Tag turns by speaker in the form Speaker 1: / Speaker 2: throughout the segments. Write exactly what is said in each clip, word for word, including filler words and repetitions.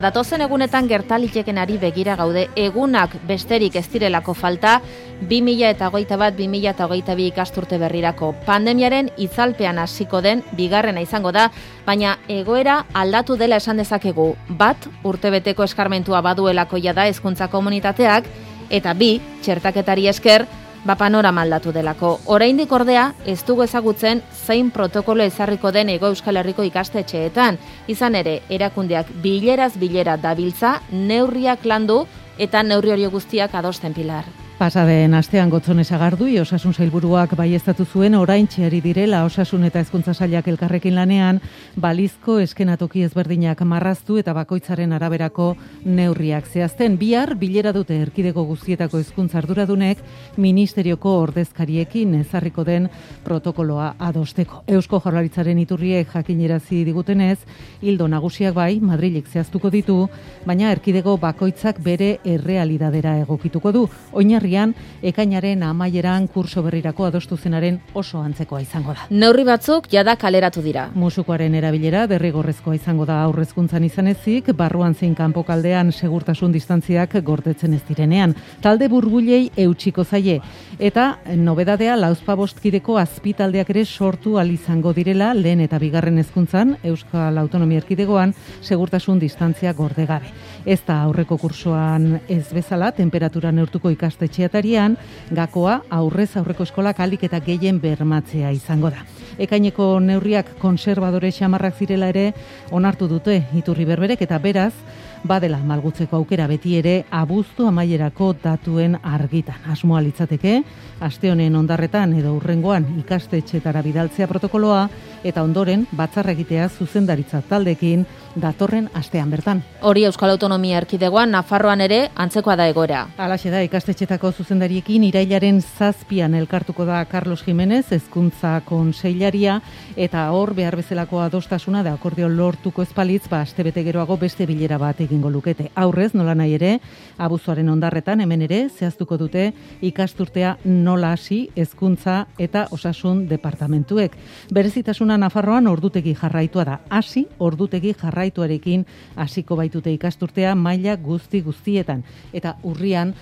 Speaker 1: Datozen egunetan gertalitekenari begira gaude, egunak besterik ez direlako falta, bi mila hogeita bat bi mila hogeita bi ikasturte berrirako. Pandemiaren itzalpean hasiko den bigarrena izango da, baina egoera aldatu dela esan dezakegu. Bat, urtebeteko eskarmentua baduelako jada hezkuntza komunitateak, eta bi, txertaketari esker, ba panorama aldatu delako. Oraindik ordea, ez dugu ezagutzen zein protokolo ezarriko den Hego Euskal Herriko ikastetxeetan. Izan ere, erakundeak bileraz bilera dabiltza, neurriak landu eta neurri hori guztiak adosten, Pilar.
Speaker 2: Pasaden astean Gotzone Sagardui osasun sailburuak baieztatu zuen oraintxe ari direla osasun eta hezkuntza sailak elkarrekin lanean balizko eskenatoki ezberdinak marraztu eta bakoitzaren araberako neurriak zehazten. Bihar bilera dute erkidego guztietako hezkuntza arduradunek ministerioko ordezkariekin ezarriko den protokoloa adosteko. Eusko Jaurlaritzaren iturriek jakinerazi digutenez, ildo nagusiak bai Madrilek zehaztuko ditu, baina erkidego bakoitzak bere errealidadera egokituko du. Oinarri ekainaren amaieran kurso berrirako adostu zenaren oso antzekoa izango da.
Speaker 1: Neurri batzuk jada kaleratu dira.
Speaker 2: Musukoaren erabilera derrigorrezkoa izango da aurrezkuntzan izan ezik, barruan zein kanpokaldean segurtasun distantziak gordetzen ez direnean. Talde burbulei eutxiko zaie. Eta nobedadea lauzpabostkideko azpitaldeak ere sortu al izango direla lehen eta bigarren hezkuntzan Euskal Autonomia Erkidegoan segurtasun distantzia gorde gabe. Ez da aurreko kursoan ez bezala temperatura neurtuko ikastetxe atarian, gakoa aurrez aurreko eskolak alik eta gehien bermatzea izango da. Ekaineko neurriak konserbadore xamarrak zirela ere onartu dute iturri berberek eta beraz, badela malgutzeko aukera beti ere abuztu amaierako datuen argitan. Asmoa litzateke, aste honen ondarretan edo hurrengoan ikastetxetara bidaltzea protokoloa eta ondoren batzarra egitea zuzendaritza taldekin datorren astean bertan.
Speaker 1: Hori Euskal Autonomia Erkidegoan, Nafarroan ere antzekoa da egoera.
Speaker 2: Halaxe da, ikastetxetako zuzendariekin irailaren zazpian elkartuko da Carlos Jimenez, hezkuntza kontseilaria, eta hor behar bezalako adostasuna da akordio lortuko espalitz, ba astebete geroago beste bilera bat egingo lukete. Aurrez, nola nahi ere, abuztuaren ondarretan hemen ere zehaztuko dute ikasturtea nola hasi hezkuntza eta osasun departamentuek. Berezitasuna Nafarroan ordutegi jarraitua da. Hasi ordutegi jarraituarekin hasiko baitute ikasturtea maila guzti guztietan eta urrian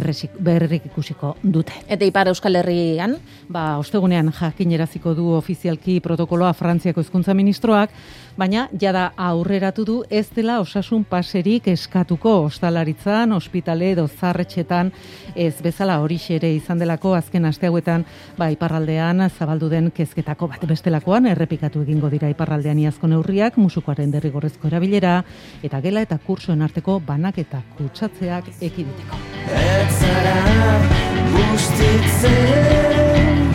Speaker 2: berrik ikusiko dute.
Speaker 1: Eta Ipar Euskal Herrian,
Speaker 2: ba ostegunean jakineraziko du ofizialki protokoloa Frantziako hezkuntza ministroak, baina jada aurreratu du ez dela osasun paserik eskatuko ostalaritzan, ospitale edo zarretxetan ez bezala horixe ere izan delako azken aste hauetan ba iparraldean zabaldu den kezketako bat bestelakoan errepikatu egingo dira iparraldean iazko neurriak, musukoaren derrigorrezko erabilera eta gela eta kursoen arteko banak eta kutsatzeak ekiditeko. Ez zara bustitzen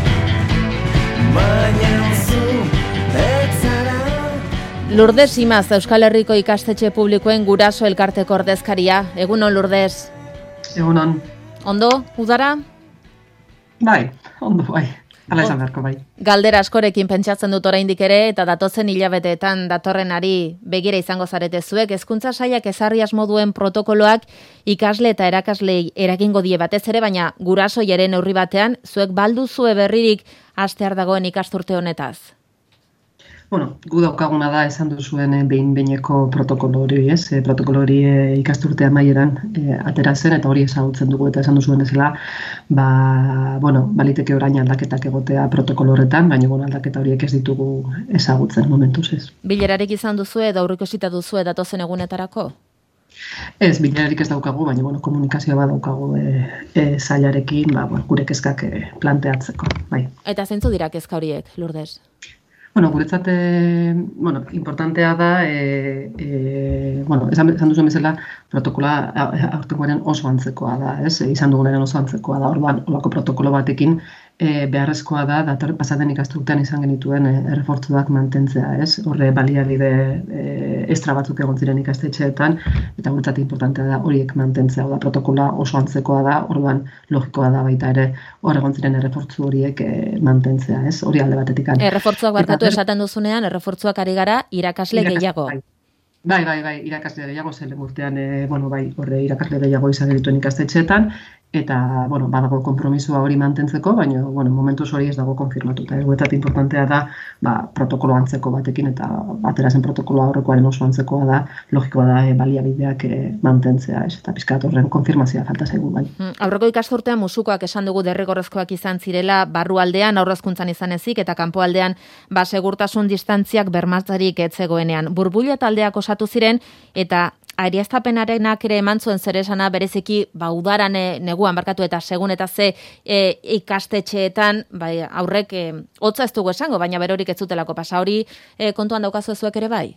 Speaker 2: baina zu ez zara.
Speaker 1: Lourdes Imaz, Euskal Herriko ikastetxe publikoen guraso elkarteko ordezkaria. Egunon, Lourdes?
Speaker 3: Egunon.
Speaker 1: Ondo, udara?
Speaker 3: Bai, ondo bai. Hala esan beharko bai.
Speaker 1: Galdera askorekin pentsatzen dut oraindik ere eta datozen hilabeteetan datorrenari begira izango zarete zuek. Hezkuntza sailak ezarri asmo duen protokoloak ikasle eta erakaslei eragingo die batez ere, baina gurasoei ere neurri batean zuek balduzue berririk hastear dagoen ikasturte honetaz.
Speaker 3: Bueno, gu daukaguna da esan duzuen behin-behineko protokolo hori, ez? E, protokolo hori e, ikasturte amaieran e, atera zen eta hori ezagutzen dugu eta esan duzuen ezela, ba, bueno, baliteke orain aldaketak egotea protokolo horretan, baina bueno, aldaketa horiek ez ditugu ezagutzen momentuz, ez?
Speaker 1: Bilerarik izan duzu edo aurreikusita duzu datozen egunetarako?
Speaker 3: Ez, bilerarik ez daukagu, baina bueno, komunikazioa badaukagu e, e, zailarekin, ba, bueno, gure kezkak e, planteatzeko, bai.
Speaker 1: Eta zeintzu dira kezka horiek, Lourdes?
Speaker 3: Bueno, guretzat, e, bueno, importantea da, e, e, bueno, esan, esan duzuen bezala, protokola aurtengoaren oso antzekoa da, ez? E, izan dugunaren oso antzekoa da, orduan, olako protokolo batekin, e, beharrezkoa da, dator pasaden ikasturtean izan genituen e, errefortzuak mantentzea, ez? Horre baliabide e, estra batzuk egon ziren ikastetxeetan, eta guretzat importantea da horiek mantentzea, da protokola oso antzekoa da, orduan logikoa da baita ere hor egon ziren errefortzu horiek e, mantentzea, ez? Hori alde batetik.
Speaker 1: Errefortzuak barkatu esaten duzunean, errefortzuak ari gara irakasle gehiago.
Speaker 3: Bai, bai, bai, irakasle gehiago zen urtean, e, bueno, bai, horre irakasle gehiago izan genituen ikastetxeetan, eta, bueno, badago konpromisoa hori mantentzeko, baina, bueno, momentuz hori ez dago konfirmatuta. Guretzat importantea da, ba, protokolo antzeko batekin, eta batera zen protokolo aurrekoaren oso antzekoa da, logikoa da e, baliabideak e, mantentzea, ez? Eta pizkat horren konfirmazioa falta zaigu, bai.
Speaker 1: Aurreko ikasturtean musukoak esan dugu derrigorrezkoak izan zirela, barrualdean aurrezkuntzan izan ezik, eta kanpoaldean ba segurtasun distantziak bermatzarik ez zegoenean. Burbuila taldeak osatu ziren, eta ariaztapenarenak ere eman zuen zer esana bereziki ba udaran e, neguan barkatu eta segun eta ze e, ikastetxeetan bai aurrek e, hotza ez dugu esango, baina berorik ez zutelako pasa. Hori e, kontuan daukazu zuek ere bai?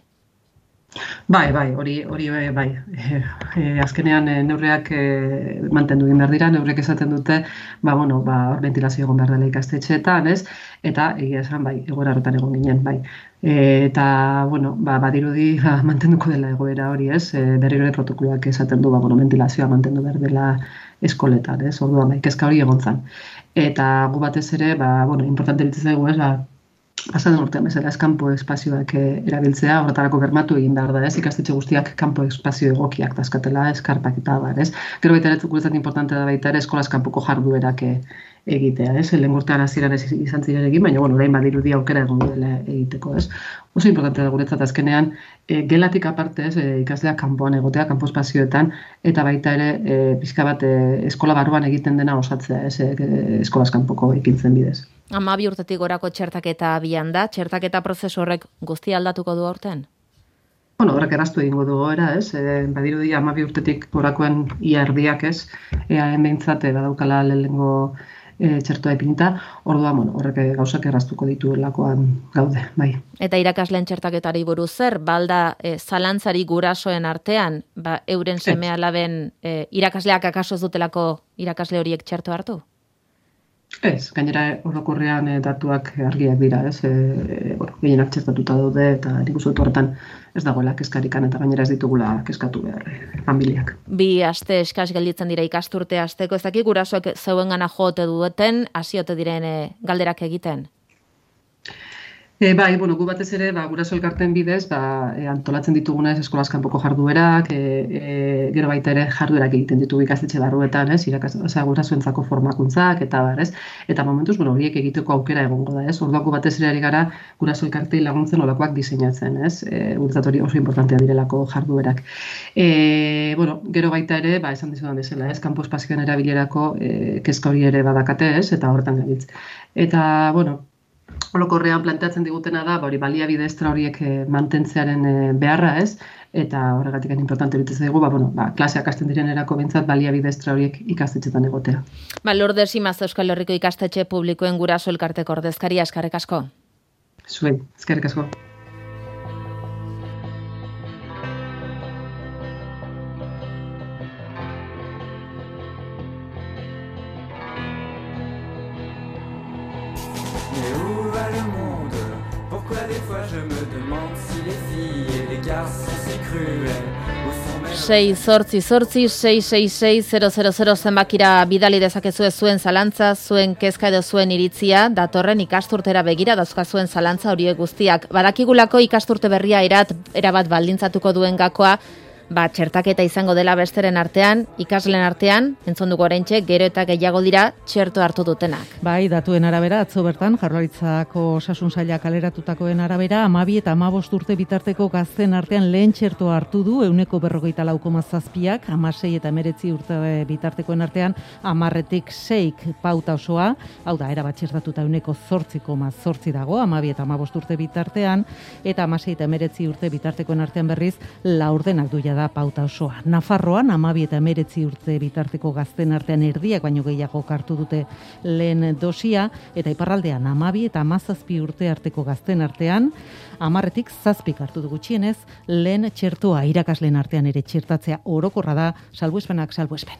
Speaker 3: Bai, bai, hori hori bai. E, e, azkenean e, neurriak e, mantendu egin behar dira, neurriak esaten dute, ba bueno, ba hor ventilazio egon behar dela ikastetxeetan, ez? Eta egia esan bai, egoera horretan egon ginen, bai. E, eta bueno, ba badirudi ba, mantenduko dela egoera hori, ez? E, berriro ere protokoloak esaten du, ba bueno, ventilazioa mantendu behar dela eskoletan, ez? Orduan bai, kezka hori egon zan. Eta gu batez ere, ba bueno, importante bitz zaigu, ez? Ba pasaden urtean bezala ez kanpo espazioak erabiltzea, horretarako bermatu egin behar da, ez? Ikastetxe guztiak kanpo espazio egokiak daskatela, eskarpak eta bar, ez? Gero baita ere guretzat importante da baita ere eskolaz kanpoko jarduerak egitea, ez? Lehen urtean hasieran ez izan ziren egin, baina bueno, orain badirudi aukera egon dela egiteko, ez? Oso importante da guretzat azkenean, e, gelatik aparte, ez, e, ikasleak kanpoan egotea, kanpo espazioetan, eta baita ere e, pixka bat e, eskola barruan egiten dena osatzea, ez, e, eskolaz kanpoko ekintzen bidez.
Speaker 1: Hamabi urtetik gorako txertaketa abian da, txertaketa prozesu horrek guztia aldatuko du aurten?
Speaker 3: Bueno, horrek erraztu egingo du goera, ez? E, badirudi hamabi urtetik gorakoen ia erdiak, ez? Eaen behintzat badaukala lehenengo e, txertoa ipinita, orduan, bueno, horrek gauzak erraztuko dituelakoan gaude, bai.
Speaker 1: Eta irakasleen txertaketari buruz zer, balda e, zalantzari gurasoen artean, ba, euren seme alaben e, irakasleak akaso ez dutelako irakasle horiek txerto hartu?
Speaker 3: Ez, gainera orokorrean e, datuak argiak dira, ez, e, e, bueno, gehienak txertatuta daude, eta nik uste dut horretan ez dagoela kezkarikan, eta gainera ez ditugula kezkatu behar e, familiak.
Speaker 1: Bi aste eskas gelditzen dira ikasturte asteko, ez dakik gurasoek zeuen gana joote dueten, hasiote diren e, galderak egiten?
Speaker 3: E, bai, bueno, gu batez ere, ba, guraso elkarten bidez, ba, e, antolatzen ditugunez eskolaz kanpoko jarduerak, e, e, gero baita ere jarduerak egiten ditugu ikastetxe barruetan, ez, irakas, osea, gurasoentzako formakuntzak eta bar, ez? Eta momentuz, bueno, horiek egiteko aukera egongo da, ez? Orduan gu batez ere ari gara guraso elkartei laguntzen olakoak diseinatzen, ez? E, guretzat hori oso importantea direlako jarduerak. E, bueno, gero baita ere, ba, esan dizudan bezala, ez? Kanpo espazioan erabilerako e, kezka hori ere badakate, ez? Eta horretan gabiltz. Eta, bueno, orokorrean planteatzen digutena da, hori baliabide estra horiek e, mantentzearen e, beharra, ez? Eta horregatik importante bitez zaigu, ba, bueno, ba, klaseak hasten direnerako behintzat baliabide estra horiek ikastetxetan egotea. Ba,
Speaker 1: Lourdes Imaz Euskal Herriko ikastetxe publikoen guraso elkarteko ordezkaria, eskerrik asko.
Speaker 3: Zuen, eskerrik asko.
Speaker 1: sei zortzi zortzi sei sei sei zero zero zero zenbakira bidali dezakezue zuen zalantza, zuen kezka edo zuen iritzia, datorren ikasturtera begira dauzka zuen zalantza horiek guztiak. Badakigulako ikasturte berria erat erabat baldintzatuko duen gakoa, ba, txertaketa izango dela besteren artean, ikasleen artean, entzun dugu oraintxe, gero eta gehiago dira txerto hartu dutenak.
Speaker 2: Bai, datuen arabera, atzo bertan, Jaurlaritzako osasun saila kaleratutakoen arabera, hamabi eta hamabost urte bitarteko gazten artean lehen txerto hartu du, euneko berrogeita lau koma zazpiak, hamasei eta hemeretzi urte bitartekoen artean, hamarretik seik pauta osoa, hau da, erabat txertatuta euneko zortzi koma zortzi dago, hamabi eta hamabost urte bitartean, eta hamasei eta hemeretzi urte bitartekoen artean berriz, laurdenak duia da pauta osoa. Nafarroan, hamabi eta hemeretzi urte bitarteko gazten artean erdiak baino gehiago hartu dute lehen dosia, eta iparraldean hamabi eta hamazazpi urte arteko gazten artean, hamarretik zazpik hartu du gutxienez, lehen txertoa irakasleen artean ere txertatzea orokorra da, salbuespenak salbuespen.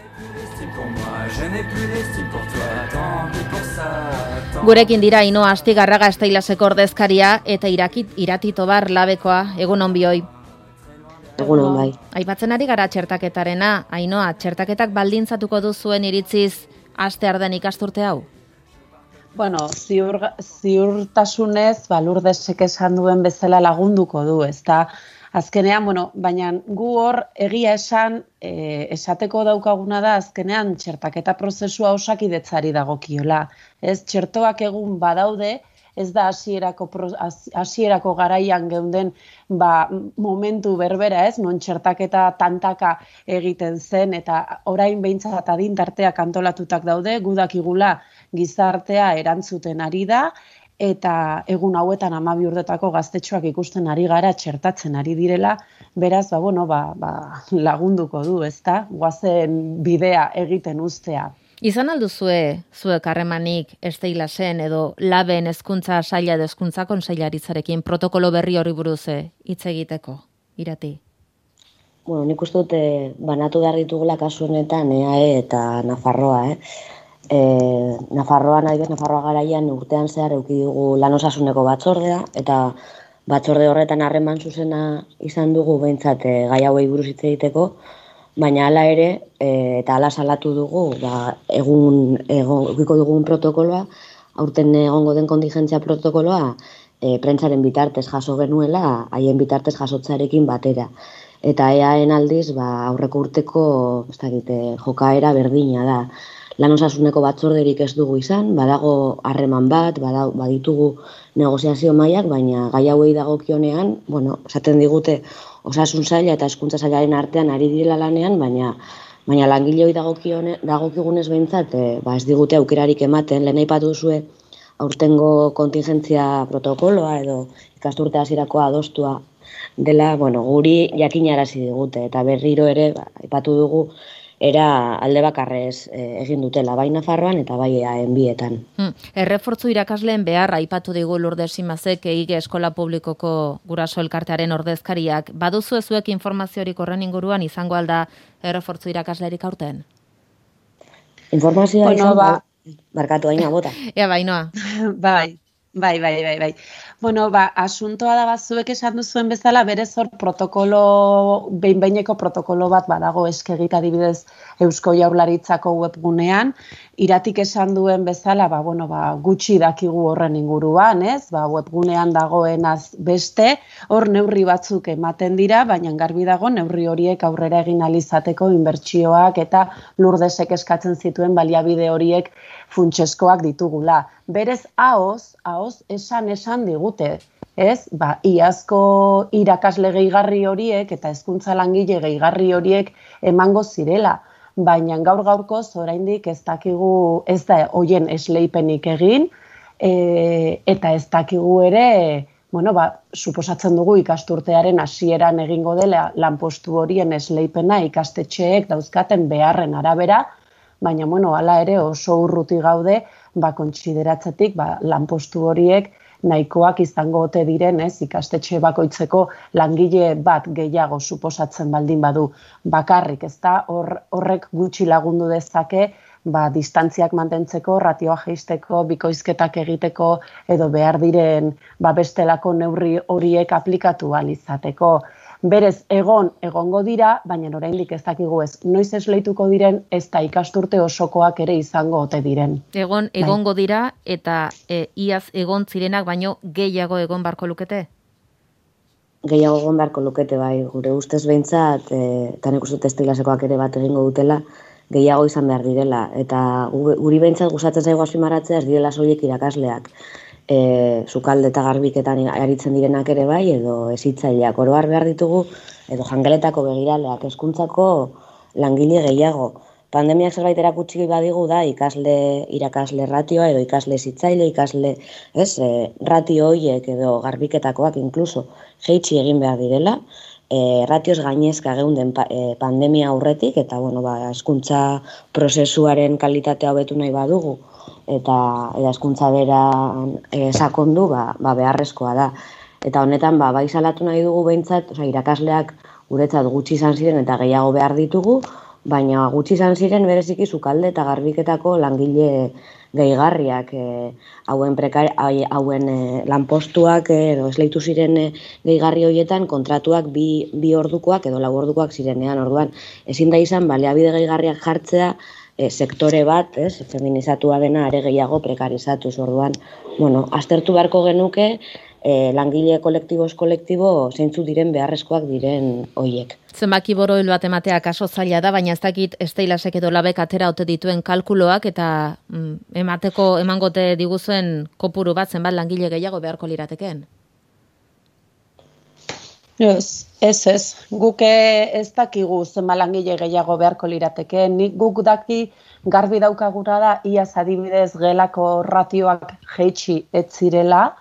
Speaker 1: Gurekin dira Ainhoa Astigarraga Esteilaseko ordezkaria eta irakit iratitobar labekoa, egun on bioi.
Speaker 4: Egunon bai.
Speaker 1: Aipatzen ari gara txertaketarena, Ainhoa, txertaketak baldintzatuko du zuen iritziz astear den ikasturte hau?
Speaker 4: Bueno, ziur, ziurtasunez, ba, Lourdesek esan duen bezala lagunduko du, ezta azkenean, bueno, baina gu hor egia esan, e, esateko daukaguna da, azkenean txertaketa prozesua osakidetzari dagokiola. Ez, txertoak egun badaude, ez da hasierako hasierako garaian geunden ba, momentu berbera, ez, non txertaketa tantaka egiten zen, eta orain behintzat adin tarteak antolatutak daude, gudakigula gizartea erantzuten ari da, eta egun hauetan hamabi urtetako gaztetxoak ikusten ari gara txertatzen ari direla, beraz, ba, bueno, ba, ba, lagunduko du, ezta, goazen bidea egiten uztea.
Speaker 1: Izan alduzue zuek harremanik Esteilasen edo Laben hezkuntza saila edo hezkuntza kontseilaritzarekin protokolo berri hori buruz hitz egiteko, Irati?
Speaker 5: Bueno, nik uste dute banatu behar ditugula kasu honetan E A E eta Nafarroa, eh? E, Nafarroan, adibidez, Nafarroa garaian urtean zehar eduki dugu lan osasuneko batzordea, eta batzorde horretan harreman zuzena izan dugu behintzat e, gai hauei buruz hitz egiteko, baina hala ere, e, eta hala salatu dugu, ba, egun egiko dugun protokoloa, aurten egongo den kontingentzia protokoloa, e, prentsaren bitartez jaso genuela, haien bitartez jasotzarekin batera. Eta E A E-en aldiz, ba, aurreko urteko ez dakit, jokaera berdina da. Lan osasuneko batzorderik ez dugu izan, badago harreman bat, badago, baditugu negoziazio mailak, baina gai hauei dagokionean, bueno, esaten digute osasun saila eta hezkuntza sailaren artean ari direla lanean, baina baina langileoi dagokigunez behintzat, e, ba ez digute aukerarik ematen, lehen aipatu duzue aurtengo kontingentzia protokoloa edo ikasturte hasierako adostua dela, bueno, guri jakinarazi digute eta berriro ere ba, aipatu dugu era alde bakarrez e, egin dutela, bai Nafarroan eta bai E A E-en bietan.
Speaker 1: Hmm. Errefortzu irakasleen beharra aipatu digu Lourdes Simazek Eige Eskola Publikoko Guraso Elkartearen ordezkariak. Baduzu ezuek informaziorik horren inguruan izango alda errefortzu irakaslerik aurten?
Speaker 5: Informazioa
Speaker 4: bueno,
Speaker 5: izango,
Speaker 4: ba...
Speaker 5: barkatu aina bota.
Speaker 1: Ea, Bainoa.
Speaker 4: bai. Bai, bai, bai, bai. Bueno, ba, asuntoa da bazuek esan duzuen bezala, berez hor protokolo, behin-behineko protokolo bat badago eskegita adibidez Eusko Jaurlaritzako webgunean, Iratik esan duen bezala, ba, bueno, ba, gutxi dakigu horren inguruan, ez? Ba, webgunean dagoenaz beste, hor neurri batzuk ematen dira, baina garbi dago neurri horiek aurrera egin alizateko inbertsioak eta Lourdesek eskatzen zituen baliabide horiek funtsezkoak ditugula. Berez, ahoz, ahoz, esan esan digute, ez? Ba, iazko irakasle gehigarri horiek eta hezkuntza langile gehigarri horiek emango zirela, baina gaur gaurkoz oraindik ez dakigu, ez da hoien esleipenik egin, e, eta ez dakigu ere, bueno, ba, suposatzen dugu ikasturtearen hasieran egingo dela lanpostu horien esleipena ikastetxeek dauzkaten beharren arabera, baina, bueno, hala ere oso urruti gaude, ba, kontsideratzetik, ba, lanpostu horiek nahikoak izango ote diren, ez, ikastetxe bakoitzeko langile bat gehiago suposatzen baldin badu bakarrik, ezta, hor, horrek gutxi lagundu dezake, ba, distantziak mantentzeko, ratioa jaisteko, bikoizketak egiteko, edo behar diren, ba, bestelako neurri horiek aplikatu ahal izateko. Berez, egon, egongo dira, baina oraindik ez dakigu ez. Noiz esleituko diren, ez da ikasturte osokoak ere izango ote diren.
Speaker 1: Egon, egongo dira, eta e, iaz egon zirenak, baino gehiago egon barko lukete?
Speaker 5: Gehiago egon barko lukete, bai. Gure ustez behintzat, e, eta nik uste Esteilasekoak ere bat egingo dutela, gehiago izan behar direla. Eta guri behintzat gustatzen zaigu azpimarratzea ez direla soilik irakasleak. E, sukalde eta garbiketan aritzen direnak ere bai, edo hezitzaileak oro har behar ditugu, edo jangeletako begiraleak, hezkuntzako langile gehiago. Pandemiak zerbait erakutsi badigu da ikasle irakasle ratioa edo ikasle hezitzaile, ikasle, ez, e, ratio horiek edo garbiketakoak inkluso jeitsi egin behar direla. E, ratioz gainezka geunden pa, e, pandemia aurretik eta bueno, ba, hezkuntza prozesuaren kalitatea hobetu nahi badugu eta hezkuntza bera e, sakondu, ba, ba beharrezkoa da. Eta honetan ba bai salatu nahi dugu behintzat, osea irakasleak guretzat gutxi izan ziren eta gehiago behar ditugu, baina gutxi izan ziren bereziki sukalde eta garbiketako langile gehigarriak, e, hauen prekari, hauen e, lanpostuak e, edo esleitu ziren e, gehigarri horietan kontratuak bi, bi ordukoak edo lau ordukoak zirenean. Orduan ezin da izan baliabide gehigarriak jartzea E, sektore bat, ez, feminizatua dena are gehiago prekarizatuz. Orduan, bueno, aztertu beharko genuke e, langile kolektiboz kolektibo zeintzu diren beharrezkoak diren hoiek.
Speaker 1: Zenbaki boroil bat ematea kaso zaila da, baina ez dakit Esteilasek edo Labek atera ote dituen kalkuloak eta mm, emateko emangote diguzuen kopuru bat zenbat langile gehiago beharko liratekeen.
Speaker 4: Ez, ez, ez. Guk ez dakigu zenbat langile gehiago beharko liratekeen. Nik guk daki garbi daukagura da iaz adibidez gelako ratioak jeitsi ez zirela,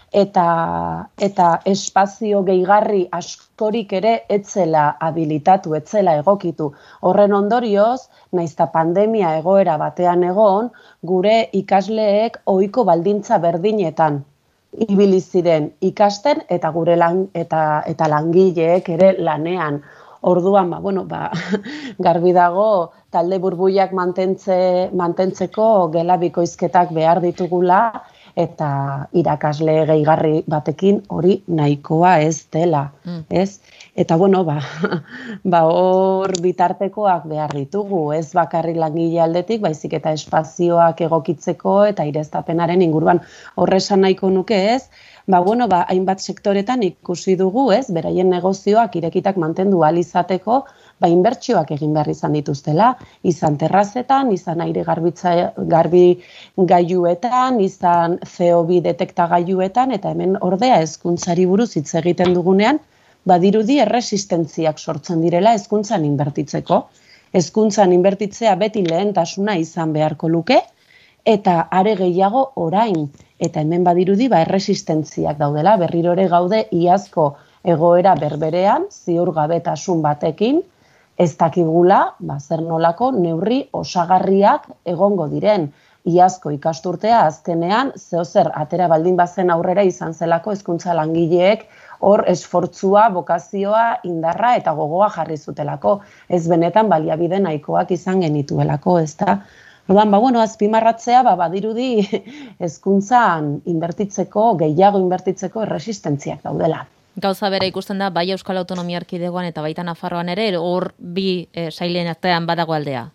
Speaker 4: eta eta espazio gehigarri askorik ere etzela habilitatu, etzela egokitu. Horren ondorioz, naizta pandemia egoera batean egon, gure ikasleek ohiko baldintza berdinetan ibili ziren ikasten eta gure lan eta eta langileek ere lanean. Orduan, ba, bueno, ba, garbi dago talde burbuiak mantentze, mantentzeko gela bikoizketak behar ditugula, eta irakasle gehigarri batekin hori nahikoa ez dela, mm. ez? Eta bueno, ba, ba hor bitartekoak behar ditugu, ez bakarri langile aldetik, baizik eta espazioak egokitzeko eta ireztapenaren inguruan. Horresan nahiko nuke, ez? Ba bueno, ba hainbat sektoretan ikusi dugu, ez? Beraien negozioak irekitak mantendu ahal izateko, ba inbertsioak egin behar izan dituztela, izan terrazetan, izan aire garbitza garbi gailuetan, izan C O bi detektagailuetan, eta hemen ordea hezkuntzari buruz hitz egiten dugunean, badirudi erresistentziak sortzen direla hezkuntzan inbertitzeko. Hezkuntzan inbertitzea beti lehentasuna izan beharko luke, eta are gehiago orain. Eta hemen badirudi ba erresistentziak daudela, berriro ere gaude iazko egoera berberean, ziurgabetasun batekin, ez dakigula, ba, zer nolako neurri osagarriak egongo diren. Iazko ikasturtea azkenean, zeozer atera baldin bazen aurrera izan zelako hezkuntza langileek hor esfortzua, bokazioa, indarra eta gogoa jarri zutelako. Ez benetan baliabide nahikoak izan genituelako, ezta? Orduan, ba, bueno, azpimarratzea, ba, badirudi hezkuntzan inbertitzeko, gehiago inbertitzeko erresistentziak daudela.
Speaker 1: Gauza bera ikusten da, bai Euskal Autonomia Erkidegoan eta baita Nafarroan ere, hor bi e, sailen artean badago aldea?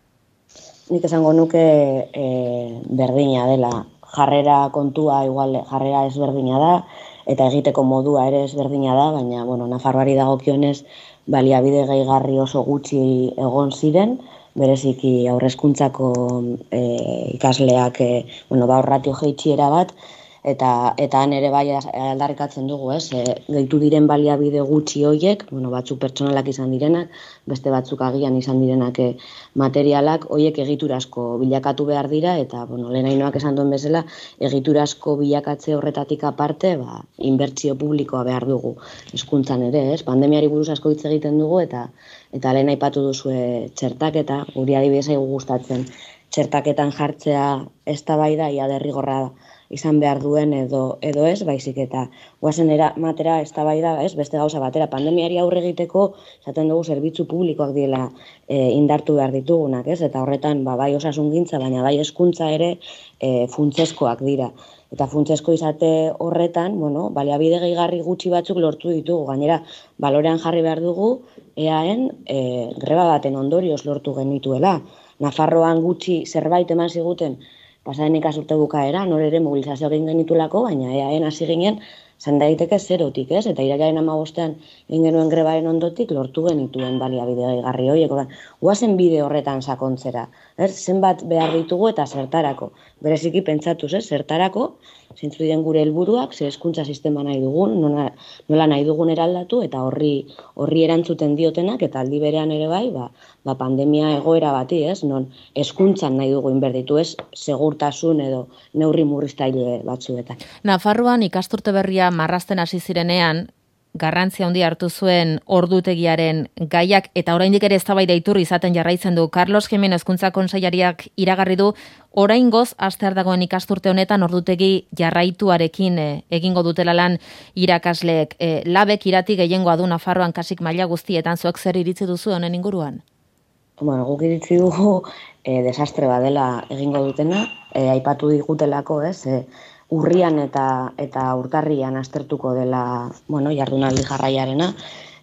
Speaker 5: Nik esango nuke e, berdina dela. Jarrera kontua, igual jarrera ezberdina da, eta egiteko modua ere ezberdina da, baina, bueno, Nafarroari dagokionez baliabide gehigarri oso gutxi egon ziren, bereziki aurrezkuntzako e, ikasleak, e, bueno, ba, ratio jeitxiera bat, eta eta han ere bai aldarrikatzen dugu, ez? E, gehitu diren baliabide gutxi hoiek, bueno, batzuk pertsonalak izan direnak, beste batzuk agian izan direnak e, materialak, hoiek egiturazko bilakatu behar dira, eta, bueno, lehenainoak esan duen bezala, egiturazko bilakatze horretatik aparte, ba, inbertsio publikoa behar dugu hezkuntzan ere, ez? Pandemiari buruz asko hitz egiten dugu, eta eta lehen aipatu duzue txertaketa, guri adibidez zaigu gustatzen, txertaketan jartzea eztabaida ia derrigorra izan behar duen edo edo ez, baizik eta goazen era matera eztabaida, ez, beste gauza batera, pandemiari aurre egiteko esaten dugu zerbitzu publikoak diela e, indartu behar ditugunak, ez? Eta horretan ba bai osasungintza, baina bai hezkuntza ere e, funtsezkoak dira. Eta funtsezko izate horretan, bueno, baliabide gehigarri gutxi batzuk lortu ditugu, gainera balorean jarri behar dugu eaen e, greba baten ondorioz lortu genituela. Nafarroan gutxi zerbait eman ziguten pasaren ikasturte bukaera, nor ere mobilizazioak egin genituelako, baina eaen hasi ginen zan daiteke zerotik, ez? Eta irailaren hamabostean egin genuen grebaren ondotik lortu genituen baliabide gehigarri horiek. Goazen bide horretan sakontzera, ez? Zenbat behar ditugu eta zertarako. Bereziki pentsatuz, ez? Zertarako, zintzu diren gure helburuak, ze hezkuntza sistema nahi dugun, nola, nola nahi dugun eraldatu, eta horri horri erantzuten diotenak, eta aldi berean ere bai, ba, ba pandemia egoera bati, ez? Non hezkuntzan nahi dugu inbertitu, ez? Segurtasun edo neurri murriztaile batzuetan.
Speaker 1: Nafarroan ikasturte berria marrazten hasi zirenean, garrantzia handia hartu zuen ordutegiaren gaiak, eta oraindik ere eztabaida iturri izaten jarraitzen du. Carlos Jimenez Hezkuntza Kontseilariak iragarri du oraingoz hastear dagoen ikasturte honetan ordutegi jarraituarekin e, egingo dutela lan irakasleek. E, Labek irati gehiengoa du Nafarroan kasik maila guztietan, zuek zer iritzi duzu honen inguruan?
Speaker 5: Bueno, guk iritzi dugu e, desastre badela egingo dutena, e, aipatu digutelako, ez? E, urrian eta eta urtarrian aztertuko dela, bueno, jardunaldi jarraiarena,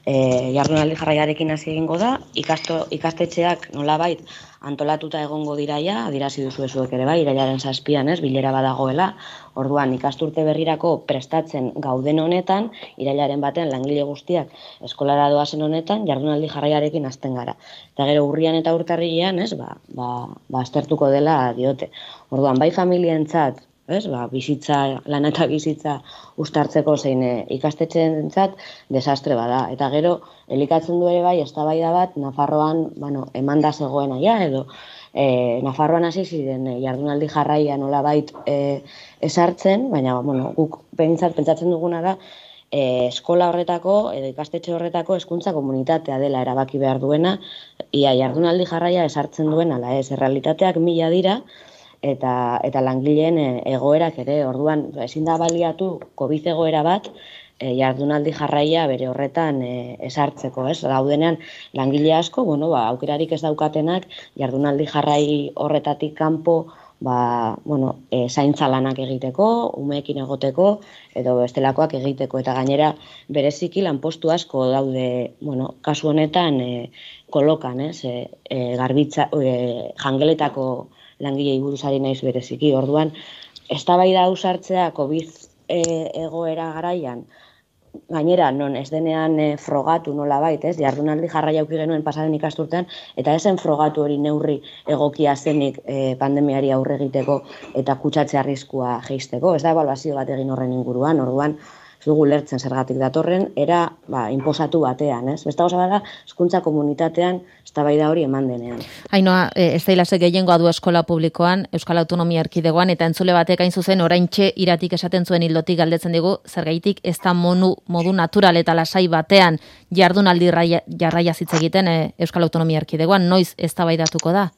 Speaker 5: E, jardunaldi jarraiarekin hasi egingo da, ikasto, ikastetxeak nolabait antolatuta egongo diraia, adierazi duzu zuek ere bai, irailaren zazpian, ez, bilera badagoela, orduan ikasturte berrirako prestatzen gauden honetan, irailaren batean langile guztiak eskolara doazen honetan, jardunaldi jarraiarekin hasten gara. Eta gero urrian eta urtarrilean, ez, ba, ba, ba aztertuko dela diote. Orduan, bai familientzat, ez, ba, bizitza, lan eta bizitza ustartzeko zein e, ikastetxeentzat desastre bada. Eta gero, elikatzen du ere bai, eztabaida bat, Nafarroan, bueno, emanda zegoena ja, edo e, Nafarroan hasi ziren e, jardunaldi jarraia nolabait e, esartzen, baina, bueno, guk behintzat pentsatzen duguna da, e, eskola horretako, edo ikastetxe horretako hezkuntza komunitatea dela erabaki behar duena, ia jardunaldi jarraia esartzen duen, ala ez, errealitateak mila dira, eta eta langileen egoerak ere, orduan ezin da baliatu Covid egoera bat e, jardunaldi jarraia bere horretan e, esartzeko, ez? Daudenean langile asko, bueno, ba, aukerarik ez daukatenak jardunaldi jarrai horretatik kanpo, ba, bueno, e, zaintza lanak egiteko, umeekin egoteko edo bestelakoak egiteko, eta gainera bereziki lanpostu asko daude, bueno, kasu honetan e, kolokan, ez? E, e, garbitza, e, jangeletako langilei buruz ari naiz bereziki. Orduan, eztabaida hau sartzea Covid e, egoera garaian, gainera non ez denean e, frogatu nolabait, ez? Jardunaldi jarraia eduki genuen pasaden ikasturtean, eta esen frogatu hori neurri egokia zenik e, pandemiari aurre egiteko eta kutsatze arriskua jeisteko. Ez da ebaluazio bat egin horren inguruan, orduan ez dugu lertzen zergatik datorren, era ba, inposatu batean, ez? Besta goza bada, hezkuntza komunitatean eztabaida hori eman denean.
Speaker 1: Ainhoa, ez da hilazek gehiengoa du eskola publikoan, Euskal Autonomia Erkidegoan, eta entzule batek hain zuzen oraintxe iratik esaten zuen hildotik galdetzen digu, zergaitik ez da monu, modu natural eta lasai batean jardunaldi jarraia hitz egiten e, Euskal Autonomia Erkidegoan, noiz eztabaidatuko da?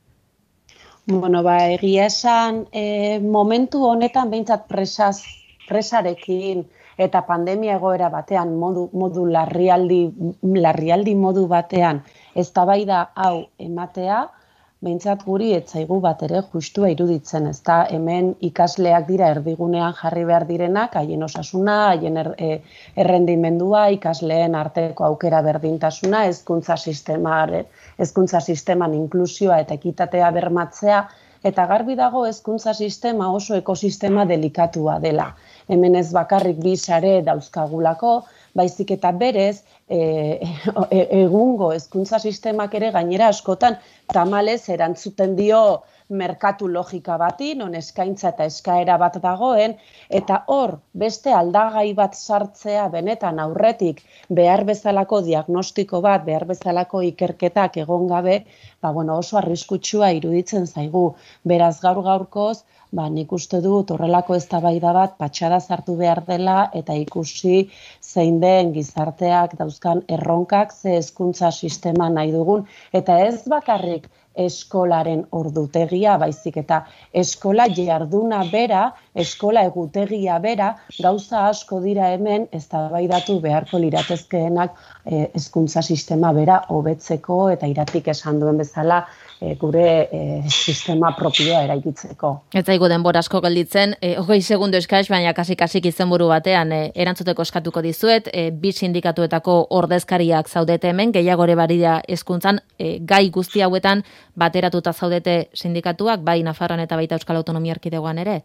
Speaker 4: Bueno, ba, egia esan, e, momentu honetan behintzat presaz, presarekin, eta pandemia egoera batean, modu, modu larrialdi, larrialdi modu batean, eztabaida hau ematea, behintzat guri etzaigu bat ere justua iruditzen, ezta hemen ikasleak dira erdigunean jarri behar direnak, haien osasuna, haien er, e, errendimendua, ikasleen arteko aukera berdintasuna, hezkuntza sistemaren, hezkuntza sisteman inklusioa eta ekitatea bermatzea, eta garbi dago hezkuntza sistema oso ekosistema delikatua dela. Hemen ez bakarrik bi sare dauzkagulako, baizik eta berez e, e, egungo hezkuntza sistemak ere gainera askotan tamalez erantzuten dio merkatu logika bati, non eskaintza eta eskaera bat dagoen, eta hor beste aldagai bat sartzea benetan aurretik behar bezalako diagnostiko bat, behar bezalako ikerketak egon gabe, ba, bueno, oso arriskutsua iruditzen zaigu. Beraz gaur gaurkoz, ba, nik uste dut horrelako eztabaida bat patxada sartu behar dela eta ikusi zein den gizarteak dauzkan erronkak, ze hezkuntza sistema nahi dugun, eta ez bakarrik eskolaren ordutegia, baizik eta eskola jarduna bera, eskola egutegia bera, gauza asko dira hemen eztabaidatu beharko liratezkeenak hezkuntza sistema bera hobetzeko eta iratik esan duen bezala e, gure e, sistema propioa eraikitzeko.
Speaker 1: Ez zaigu denbora asko gelditzen, e, hogei segundo eskaz, baina kasik-kasik izenburu batean e, erantzuteko eskatuko dizuet, e, bi sindikatuetako ordezkariak zaudete hemen, gehiagore barira hezkuntzan, e, gai guzti hauetan bateratuta zaudete sindikatuak, bai Nafarroan eta baita Euskal Autonomia Erkidegoan ere?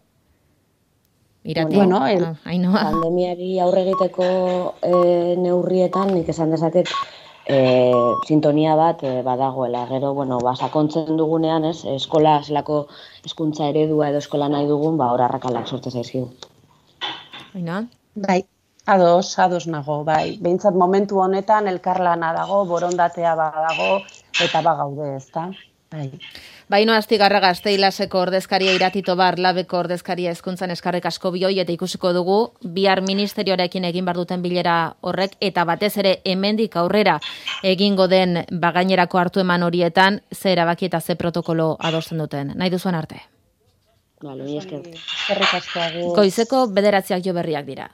Speaker 1: Irati?
Speaker 4: Bueno, el,
Speaker 1: ah,
Speaker 5: pandemiari aurre egiteko e, neurrietan, nik esan dezaket, e, sintonia bat e, badagoela. Gero, bueno, ba, sakontzen dugunean, ez, eskola zelako hezkuntza eredua edo eskola nahi dugun, ba, hor arrakalak sortze zaizkigu.
Speaker 1: Aina?
Speaker 4: Bai, ados, ados nago, bai. Behintzat momentu honetan elkarlana dago, borondatea badago, eta bagaude, ezta? Bai.
Speaker 1: Baino Astigarraga Gazteilaseko ordezkaria Iratito Bar, Labeko ordezkaria hezkuntzan eskarrek asko bioi, eta ikusiko dugu bihar ministerioarekin egin bar duten bilera horrek, eta batez ere hemendik aurrera egingo den bagainerako hartu eman horietan, ze erabaki eta ze protokolo adosten duten. Nahi duzuen arte?
Speaker 5: Vale, mi esker.
Speaker 4: Eskerrik asko.
Speaker 1: Goizeko bederatziak jo berriak dira.